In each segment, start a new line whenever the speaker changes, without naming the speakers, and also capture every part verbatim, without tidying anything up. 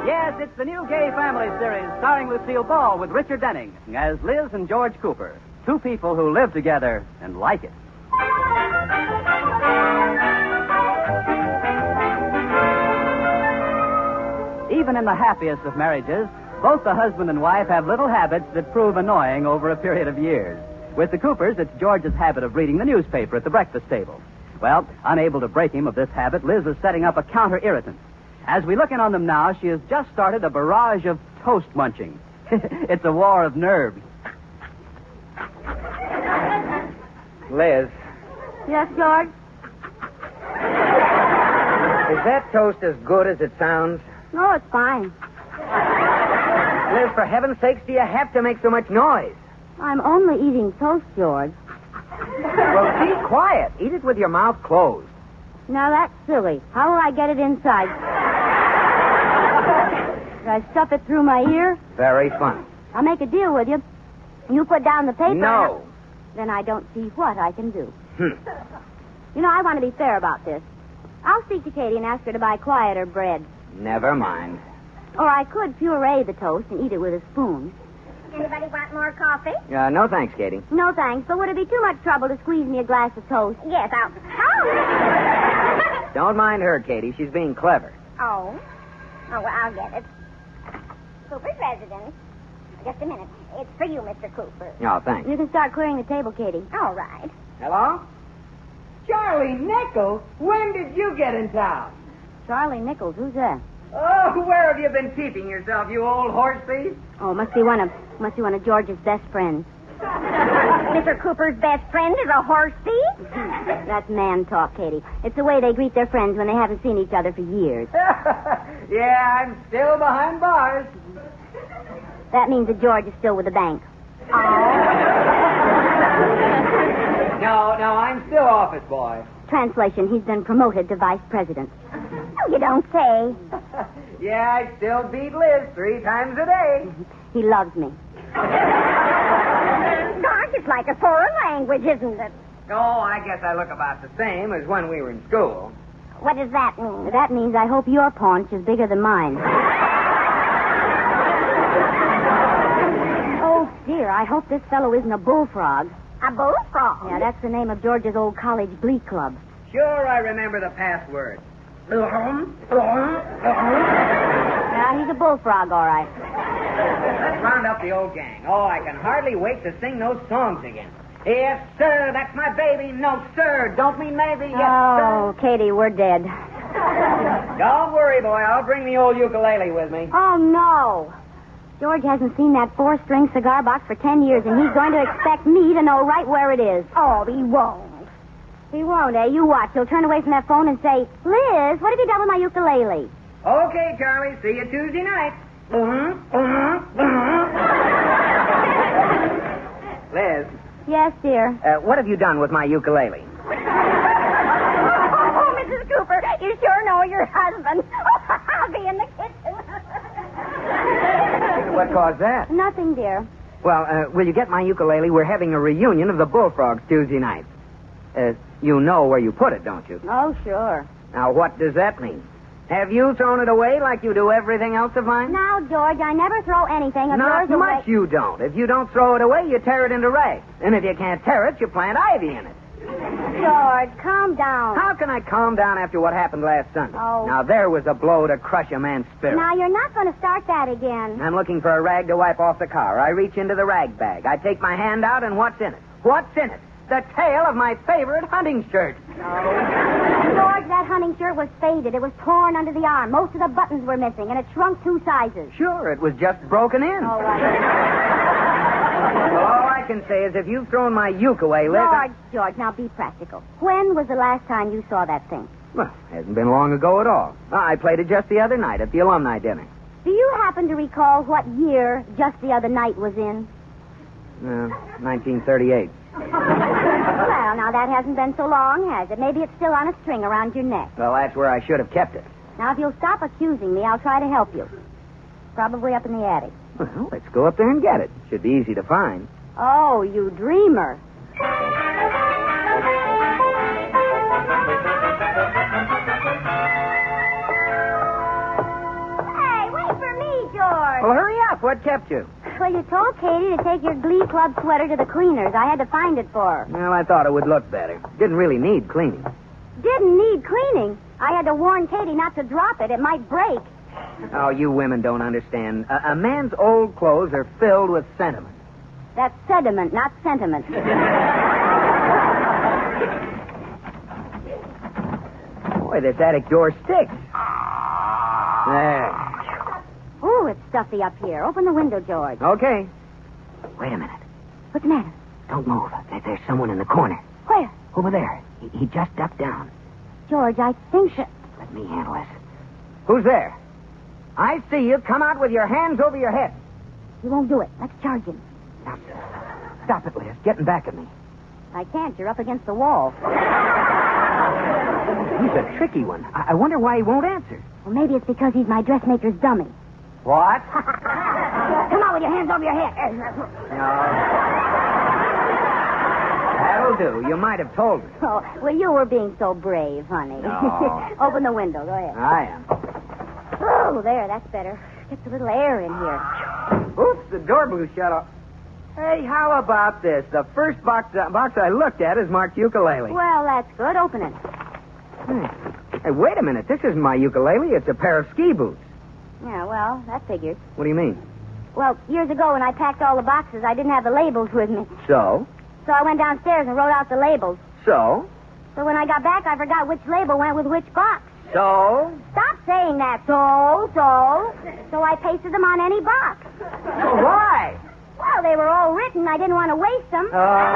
Yes, it's the new Gay Family series starring Lucille Ball with Richard Denning as Liz and George Cooper, two people who live together and like it. Even in the happiest of marriages, both the husband and wife have little habits that prove annoying over a period of years. With the Coopers, it's George's habit of reading the newspaper at the breakfast table. Well, unable to break him of this habit, Liz is setting up a counter-irritant. As we look in on them now, she has just started a barrage of toast munching. It's a war of nerves.
Liz,
Yes, George?
is that toast as good as it sounds?
No, it's fine.
Liz, for heaven's sakes, do you have to make so much noise?
I'm only eating toast, George.
Well, be quiet. Eat it with your mouth closed.
Now, that's silly. How will I get it inside? Should I stuff it through my ear?
Very funny.
I'll make a deal with you. You put down the paper.
No.
Then I don't see what I can do.
Hmm.
You know, I want to be fair about this. I'll speak to Katie and ask her to buy quieter bread.
Never mind.
Or I could puree the toast and eat it with a spoon.
Anybody want more coffee?
Uh, no thanks, Katie.
No, thanks. But would it be too much trouble to squeeze me a glass of toast?
Yes, I'll... Oh!
Don't mind her, Katie. She's being clever.
Oh? Oh, well, I'll get it. Cooper's residence. Just a minute. It's for you, Mister Cooper.
Oh, thanks.
You can start clearing the table, Katie.
All right.
Hello? Charlie Nichols? When did you get in town?
Charlie Nichols, who's that?
Oh, where have you been keeping yourself, you old horse thief?
Oh, must be one of must be one of George's best friends.
Mister Cooper's best friend is a horse thief?
That's man talk, Katie. It's the way they greet their friends when they haven't seen each other for years.
Yeah, I'm still behind bars.
That means that George is still with the bank.
No, no, I'm still office boy.
Translation, he's been promoted to vice president.
No, you don't say.
Yeah, I still beat Liz three times a day.
He loves me.
Gosh, it's like a foreign language, isn't it?
Oh, I guess I look about the same as when we were in school.
What does that mean?
That means I hope your paunch is bigger than mine. Oh, dear, I hope this fellow isn't a bullfrog.
A bullfrog?
Yeah, that's the name of George's old college glee club.
Sure, I remember the password.
Yeah, he's a bullfrog, all right.
Let's round up the old gang. Oh, I can hardly wait to sing those songs again. Yes, sir, that's my baby. No, sir, don't mean maybe. Yes,
Oh,
sir.
Katie, we're dead.
Don't worry, boy. I'll bring the old ukulele with me.
Oh, no. George hasn't seen that four-string cigar box for ten years, and he's going to expect me to know right where it is.
Oh, he won't.
He won't, eh? You watch. He'll turn away from that phone and say, Liz, what have you done with my ukulele?
Okay, Charlie. See you Tuesday night. Liz,
Yes, dear.
uh, what have you done with my ukulele?
Oh, Missus Cooper, you sure know your husband. I'll be in the kitchen.
What caused that?
Nothing, dear.
Well, uh, will you get my ukulele? We're having a reunion of the Bullfrogs Tuesday night. Uh, you know where you put it, don't you?
Oh, sure.
Now, what does that mean? Have you thrown it away like you do everything else of mine?
Now, George, I never throw anything of
Not
yours away.
much you don't. If you don't throw it away, you tear it into rags. And if you can't tear it, you plant ivy in it.
George, calm down.
How can I calm down after what happened last Sunday?
Oh.
Now, there was a blow to crush a man's spirit.
Now, you're not going to start that again.
I'm looking for a rag to wipe off the car. I reach into the rag bag. I take my hand out, and what's in it? What's in it? The tail of my favorite hunting shirt.
George, that hunting shirt was faded. It was torn under the arm. Most of the buttons were missing, and it shrunk two sizes.
Sure, it was just broken in.
All right.
Well, all I can say is if you've thrown my uke away, Liz... I-
George, George, now be practical. When was the last time you saw that thing?
Well, hasn't been long ago at all. I played it just the other night at the alumni dinner.
Do you happen to recall what year Just the Other Night was in?
Uh, nineteen thirty-eight.
Well, now that hasn't been so long, has it? Maybe it's still on a string around your neck.
Well, that's where I should have kept it.
Now, if you'll stop accusing me, I'll try to help you. Probably up in the attic.
Well, let's go up there and get it. Should be easy to find.
Oh, you dreamer.
Hey, wait for
Well, hurry up. What kept you?
Well, you told Katie to take your Glee Club sweater to the cleaners. I had to find it for her.
Well, I thought it would look better. Didn't really need cleaning.
Didn't need cleaning. I had to warn Katie not to drop it. It might break.
Oh, you women don't understand. A, a man's old clothes are filled with sentiment.
That's sediment, not sentiment.
Boy, this attic door sticks. There.
Ooh, it's stuffy up here. Open the window, George.
Okay. Wait a minute.
What's the matter?
Don't move. There- There's someone in the corner.
Where?
Over there. He, he just ducked down.
George, I think that...
Let me handle this. Who's there? I see you. Come out with your hands over your head.
He won't do it. Let's charge him.
Now, stop it, Liz. Getting back at me.
I can't. You're up against the wall.
He's a tricky one. I, I wonder why he won't answer.
Well, maybe it's because he's my dressmaker's dummy.
What?
Come on with your hands over your head.
No. That'll do. You might have told me.
Oh, well, you were being so brave, honey.
No.
Open the window. Go ahead.
I am.
Oh, there. That's better. Gets a little air in here.
Oops, the door blew shut off. Hey, how about this? The first box, uh, box I looked at is marked ukulele.
Well, that's good. Open it.
Hmm. Hey, wait a minute. This isn't my ukulele. It's a pair of ski boots.
Yeah, well, that figures.
What do you mean?
Well, years ago when I packed all the boxes, I didn't have the labels with me.
So?
So I went downstairs and wrote out the labels.
So?
So when I got back, I forgot which label went with which box.
So?
Stop saying that. So, so. So I pasted them on any box.
Why?
Well, they were all written. I didn't want to waste them.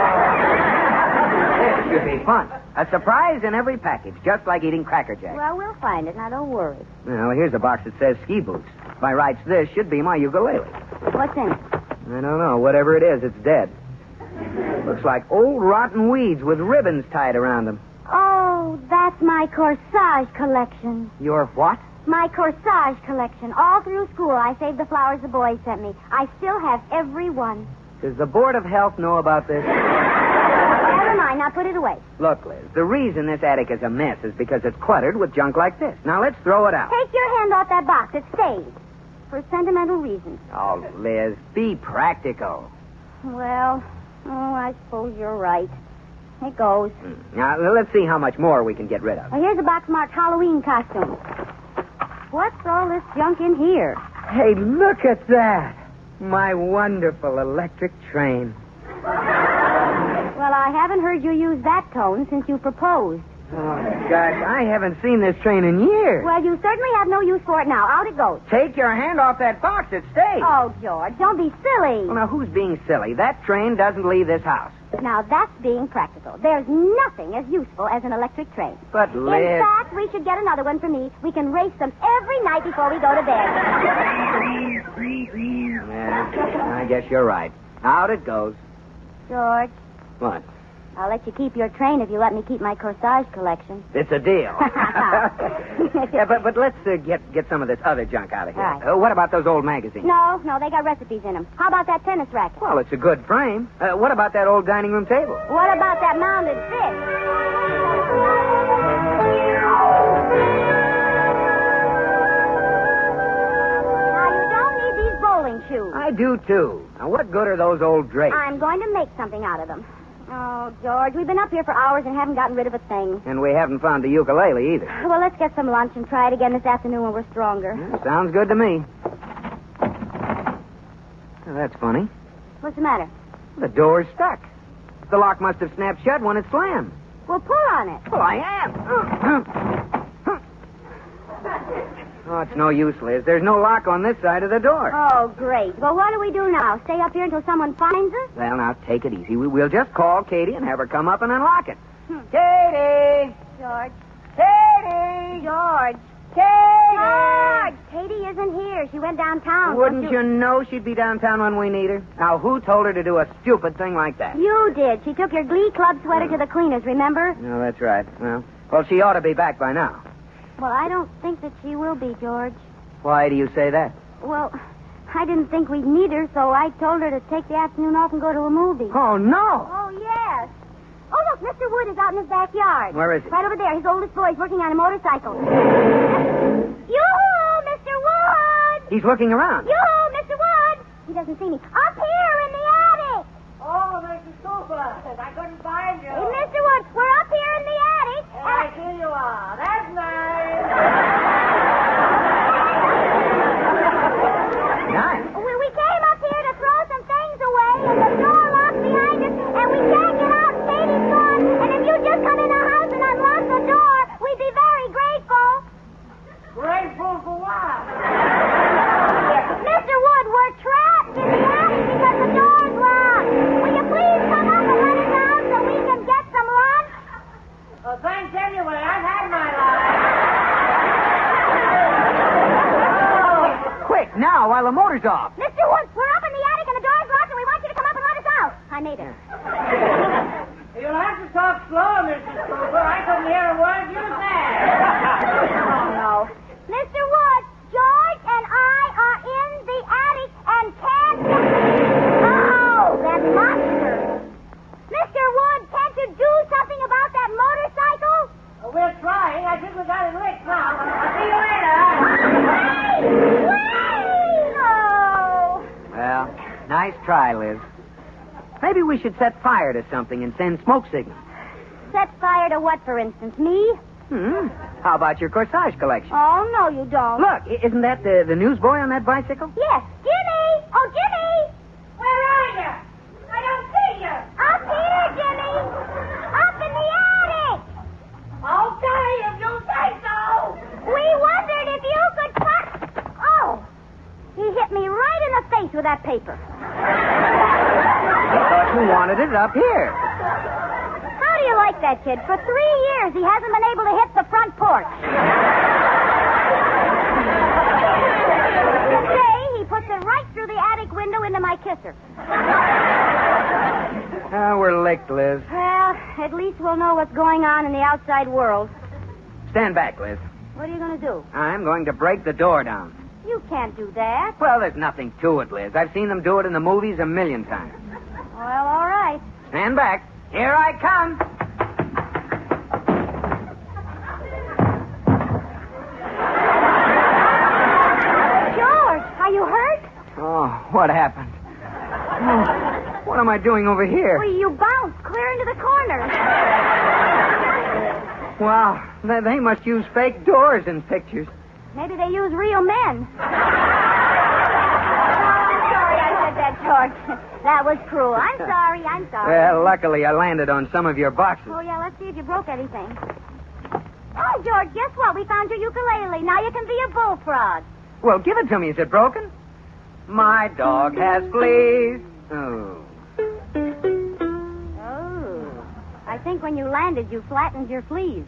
Oh. This should be fun. A surprise in every package, just like eating Cracker Jacks.
Well, we'll find it. Now, don't worry.
Well, here's a box that says ski boots. By rights, this should be my ukulele.
What's in it?
I don't know. Whatever it is, it's dead. Looks like old rotten weeds with ribbons tied around them.
Oh, that's my corsage collection.
Your what?
My corsage collection. All through school, I saved the flowers the boys sent me. I still have every one.
Does the Board of Health know about this?
Never mind. Now put it away.
Look, Liz, the reason this attic is a mess is because it's cluttered with junk like this. Now, let's throw it out.
Take your hand off that box. It stays. For sentimental reasons.
Oh, Liz, be practical.
Well, oh, I suppose you're right. It goes.
Now, let's see how much more we can get rid of.
Well, here's a box marked Halloween costumes. What's all this junk in here?
Hey, look at that. My wonderful electric train.
Well, I haven't heard you use that tone since you proposed.
Oh, gosh, I haven't seen this train in years.
Well, you certainly have no use for it now. Out it goes.
Take your hand off that box. It stays.
Oh, George, don't be silly.
Well, now, who's being silly? That train doesn't leave this house.
Now, that's being practical. There's nothing as useful as an electric train.
But, Liz...
In fact, we should get another one for me. We can race them every night before we go to bed.
Yeah, I guess you're right. Out it goes.
George,
What?
I'll let you keep your train if you let me keep my corsage collection.
It's a deal. Yeah, but but let's uh, get get some of this other junk out of here.
All right.
Uh, what about those old magazines?
No, no, they got recipes in them. How about that tennis racket?
Well, it's a good frame. Uh, what about that old dining room table?
What about that mounted fish? Now, you don't need these bowling shoes.
I do, too. Now, what good are those old drapes?
I'm going to make something out of them. Oh, George, we've been up here for hours and haven't gotten rid of a thing.
And we haven't found the ukulele either.
Well, let's get some lunch and try it again this afternoon when we're stronger.
Yeah, sounds good to me. Well, that's funny.
What's the matter?
The door's stuck. The lock must have snapped shut when it slammed.
Well, pull on it.
Well, I am. Oh, it's no use, Liz. There's no lock on this side of the door.
Oh, great. Well, what do we do now? Stay up here until someone finds us?
Well, now, take it easy. We, we'll just call Katie and have her come up and unlock it.
Hmm.
Katie!
George.
Katie!
George.
Katie!
George! Katie isn't here. She went downtown.
Wouldn't
Don't
you know she'd be downtown when we need her? Now, who told her to do a stupid thing like that?
You did. She took your Glee Club sweater to the cleaners, remember?
No, that's right. Well, well, she ought to be back by now.
Well, I don't think that she will be, George.
Why do you say that?
Well, I didn't think we'd need her, so I told her to take the afternoon off and go to a movie.
Oh, no!
Oh, yes. Oh, look, Mister Wood is out in his backyard.
Where is he?
Right over there. His oldest boy's working on a motorcycle. Yoo-hoo, Mister Wood!
He's looking around.
Yoo-hoo, me? Up here in the attic.
Oh, Missus Cooper, I couldn't find you.
Hey, Mister Woods, we're up here in the attic.
Oh, I see you are. That's nice.
Nice.
We, we came up here to throw some things away, and the door locked behind us, and we can't get out. Katie's gone, and if you just come in the house and unlock the door, we'd be very grateful.
Grateful for what?
Mister Wood, we're trapped in the attic because the door's locked. Will you please come up and let us out so we can get some lunch?
Well, thanks anyway. I've had my life.
Quick, now, while the motor's off.
Mister Woods, we're up in the attic and the door's locked, and we want you to come up and let us out. I made it.
You'll have to talk slow, Missus Cooper. I couldn't hear a word you said.
Oh, no. Mister Woods, George and I are in the attic and can't... Oh, that monster. Mister Woods, can't you do something about that motorcycle?
Well, we're trying. I think we got it licked now. I'll see you later.
Wait! Wait! Oh.
Well, nice try, Liz. Maybe we should set fire to something and send smoke signals.
Set fire to what, for instance? Me?
Hmm. How about your corsage collection?
Oh, no, you don't.
Look, i- isn't that the, the newsboy on that bicycle?
Yes. Jimmy! Oh, Jimmy!
Where are you? I don't see you.
Up here, Jimmy! Up in the attic!
Okay, if you say so.
We wondered if you could cut... Oh! He hit me right in the face with that paper.
I thought you wanted it up here.
How do you like that, kid? For three years, he hasn't been able to hit the front porch. Today, he puts it right through the attic window into my kisser.
Oh, we're licked, Liz.
Well, at least we'll know what's going on in the outside world.
Stand back, Liz.
What are you going to do?
I'm going to break the door down.
You can't do that.
Well, there's nothing to it, Liz. I've seen them do it in the movies a million times.
Well, all right.
Stand back. Here I come.
George, are you hurt?
Oh, what happened? Oh, what am I doing over here?
Well, you bounced clear into the corner.
Wow, they, they must use fake doors in pictures.
Maybe they use real men. Oh, I'm sorry I said that, George. That was cruel. I'm sorry, I'm sorry.
Well, luckily I landed on some of your boxes.
Oh, yeah, let's see if you broke anything. Oh, George, guess what? We found your ukulele. Now you can be a bullfrog.
Well, give it to me. Is it broken? My dog has fleas. Oh.
Oh. I think when you landed, you flattened your fleas.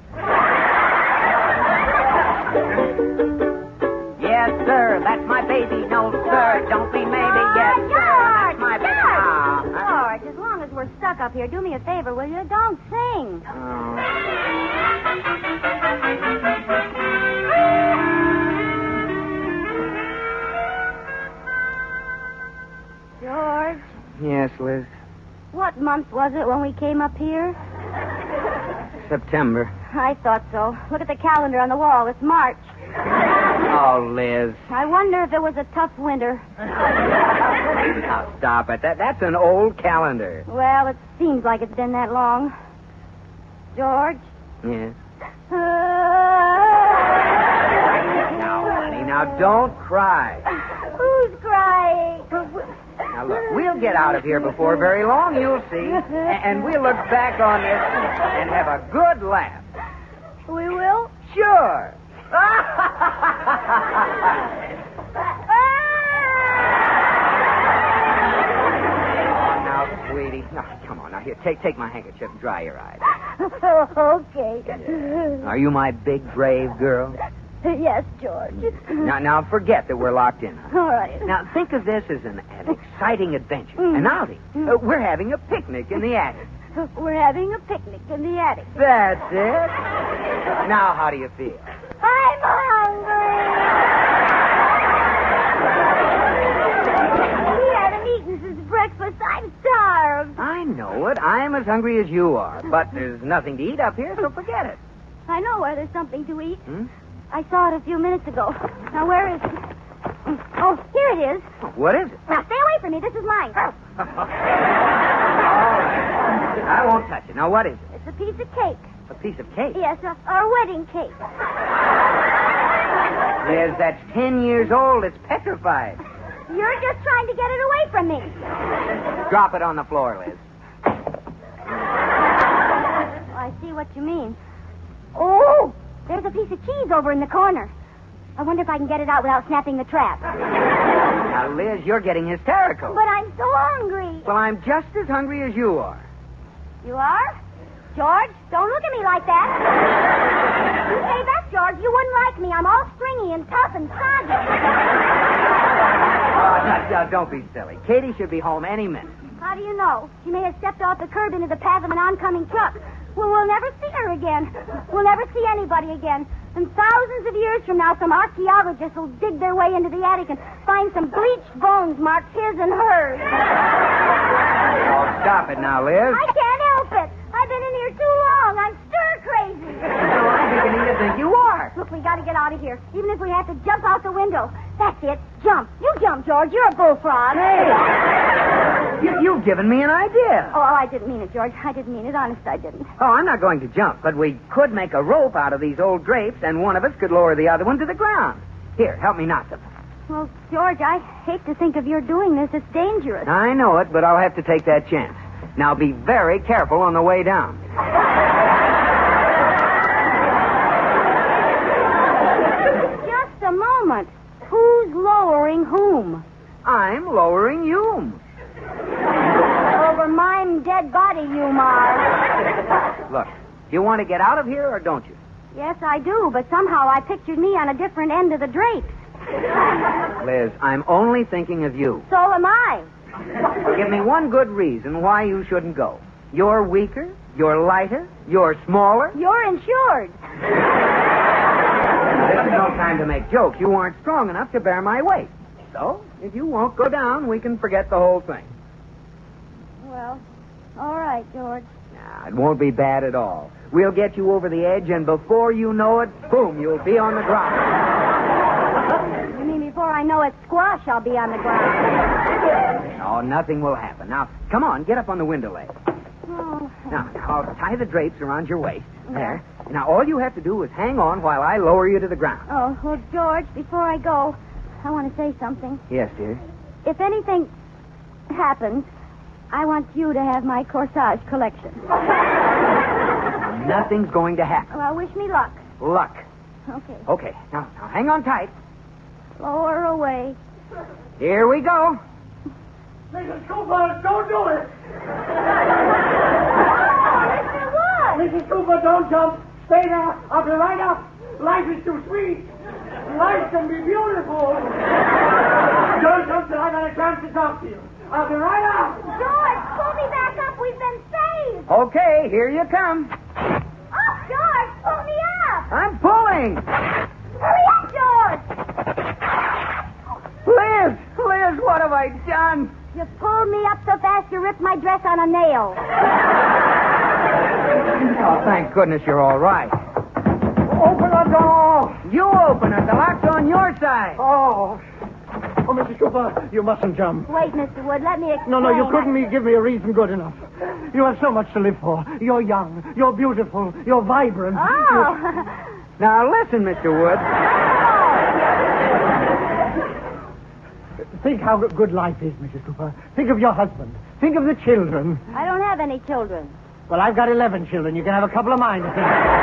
Yes, sir. That's my baby. No, sir. Don't be maybe. Yes,
Oh,
sir. That's
George,
my baby.
George.
Ah,
George, as long as we're stuck up here, do me a favor, will you? Don't sing.
oh.
George,
Yes, Liz.
what month was it when we came up here?
September.
I thought so. Look at the calendar on the wall. It's March.
Oh, Liz.
I wonder if it was a tough winter.
Now, stop it. That, that's an old calendar.
Well, it seems like it's been that long. George?
Yes.
Uh...
Now, honey, now don't cry.
Who's crying?
Now, look, we'll get out of here before very long, you'll see. A- And we'll look back on this and have a good laugh.
We will?
Sure. Now, sweetie. Now, come on. Now, here, take take my handkerchief and dry your eyes.
Okay.
Are you my big, brave girl?
Yes, George.
Now, now, forget that we're locked in. Huh?
All right.
Now, think of this as an, an exciting adventure,
Mm.
an outing. Uh, we're having a picnic in the attic.
We're having a picnic in the attic.
That's it. Now, how do you feel?
I'm hungry. We haven't eaten since breakfast. I'm starved.
I know it. I'm as hungry as you are. But there's nothing to eat up here, so forget it.
I know where there's something to eat.
Hmm?
I saw it a few minutes ago. Now, where is it?
Oh, here it is.
What is it?
Now, stay away from me. This is mine.
All right. I won't touch it. Now, what is it?
It's a piece of cake.
A piece of cake?
Yes, a, a wedding cake.
Liz, that's ten years old. It's petrified.
You're just trying to get it away from me.
Drop it on the floor, Liz.
Oh, I see what you mean. Oh, there's a piece of cheese over in the corner. I wonder if I can get it out without snapping the trap.
Now, Liz, you're getting hysterical.
But I'm so hungry.
Well, I'm just as hungry as you are.
You are? George, don't look at me like that. You say that, George. You wouldn't like me. I'm all stringy and tough and soggy.
Oh, no, no, don't be silly. Katie should be home any minute.
How do you know? She may have stepped off the curb into the path of an oncoming truck. Well, we'll never see her again. We'll never see anybody again. And thousands of years from now, some archaeologists will dig their way into the attic and find some bleached bones marked his and hers.
Oh, stop it now, Liz.
I can't help it. I've been in here too long. I'm stir crazy.
No, I'm beginning to think you are.
Look, we got to get out of here, even if we have to jump out the window. That's it. Jump. You jump, George. You're a bullfrog.
Hey! You, you've given me an idea.
Oh, I didn't mean it, George. I didn't mean it. Honest, I didn't.
Oh, I'm not going to jump, but we could make a rope out of these old drapes, and one of us could lower the other one to the ground. Here, help me knot them.
Well, George, I hate to think of your doing this. It's dangerous.
I know it, but I'll have to take that chance. Now, be very careful on the way down.
Just a moment. Who's lowering whom?
I'm lowering you.
Over my dead body, you are.
Look, you want to get out of here, or don't you?
Yes, I do, but somehow I pictured me on a different end of the drapes.
Liz, I'm only thinking of you.
So am I.
Give me one good reason why you shouldn't go. You're weaker, you're lighter, you're smaller.
You're insured.
This is no time to make jokes. You aren't strong enough to bear my weight. So, if you won't go down, we can forget the whole thing.
Well, all right, George.
Nah, it won't be bad at all. We'll get you over the edge, and before you know it, boom, you'll be on the ground.
You mean before I know it, squash, I'll be on the ground.
Oh, nothing will happen. Now, come on, get up on the window ledge.
Oh.
Now, I'll tie the drapes around your waist. There. Now, all you have to do is hang on while I lower you to the ground.
Oh, well, George, before I go, I want to say something.
Yes, dear.
If anything happens, I want you to have my corsage collection.
Nothing's going to happen.
Well, wish me luck.
Luck.
Okay.
Okay, now, now hang on tight.
Lower away.
Here we go.
Missus Cooper, don't do it.
Mister Wood!
Missus Cooper, don't jump. Stay there. I'll be right up. Life is too sweet. Life can be beautiful. Don't jump till I got a chance to talk to you. I'll be right up.
George, pull me back up. We've been saved.
Okay, here you come.
Oh, George, pull me up.
I'm pulling.
Hurry up, George.
Liz, Liz, what have I done?
You pulled me up so fast you ripped my dress on a nail.
Oh, thank goodness you're all right.
Open the door.
You open it. The lock's on your side.
Oh. Oh, Missus Cooper, you mustn't jump.
Wait, Mister Wood, let me explain.
No, no, you couldn't me- give me a reason good enough. You have so much to live for. You're young. You're beautiful. You're vibrant.
Oh.
Now, listen, Mister Wood.
Think how good life is, Missus Cooper. Think of your husband. Think of the children.
I don't have any children.
Well, I've got eleven children. You can have a couple of mine.
Well,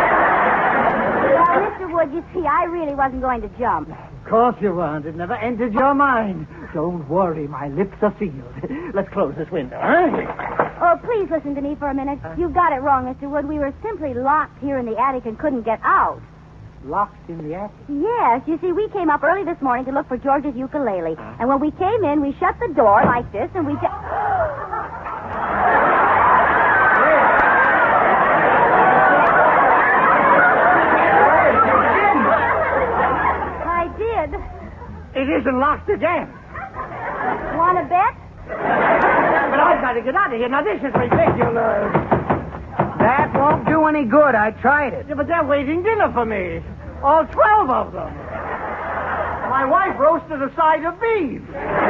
Mister Wood, you see, I really wasn't going to jump.
Of course you weren't. It never entered your mind. Don't worry. My lips are sealed. Let's close this window, huh?
Oh, please listen to me for a minute. You got it wrong, Mister Wood. We were simply locked here in the attic and couldn't get out.
Locked in the attic?
Yes. You see, we came up early this morning to look for George's ukulele. And when we came in, we shut the door like this, and we just... I did.
It isn't locked again.
Want to bet?
But I've got to get out of here. Now, this is ridiculous.
That won't do any good. I tried it.
Yeah, but they're waiting dinner for me. All twelve of them. My wife roasted a side of beef.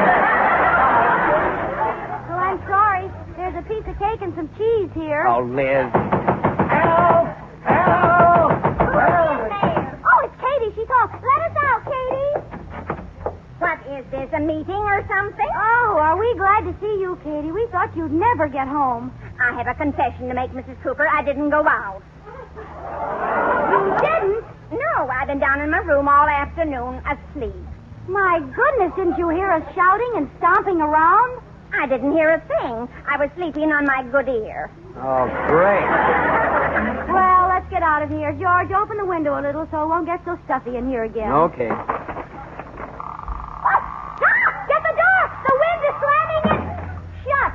Well, I'm sorry. There's a piece of cake and some cheese here.
Oh, Liz.
Help! Help! Help!
Oh, it's Katie. She called. Let us out, Katie.
What is this, a meeting or something?
Oh, are we glad to see you, Katie? We thought you'd never get home.
I have a confession to make, Missus Cooper. I didn't go out.
You didn't?
No, I've been down in my room all afternoon asleep.
My goodness, didn't you hear us shouting and stomping around?
I didn't hear a thing. I was sleeping on my good ear.
Oh, great.
Well, let's get out of here. George, open the window a little so it won't get so stuffy in here again.
Okay.
What? Stop! Get the door! The wind is slamming it shut.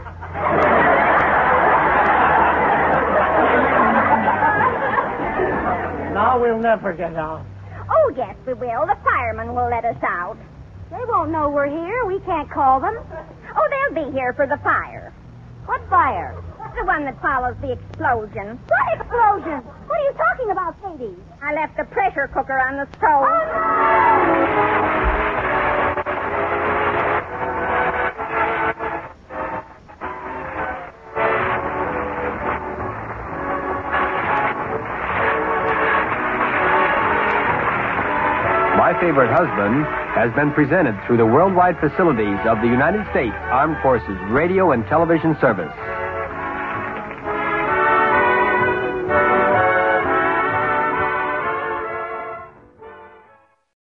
Now we'll never get out.
Oh, yes, we will. The firemen will let us out.
They won't know we're here. We can't call them.
Oh, they'll be here for the fire.
What fire?
The one that follows the explosion.
What explosion? What are you talking about, Katie?
I left the pressure cooker on the stove.
Oh,
My Favorite Husband has been presented through the worldwide facilities of the United States Armed Forces Radio and Television Service.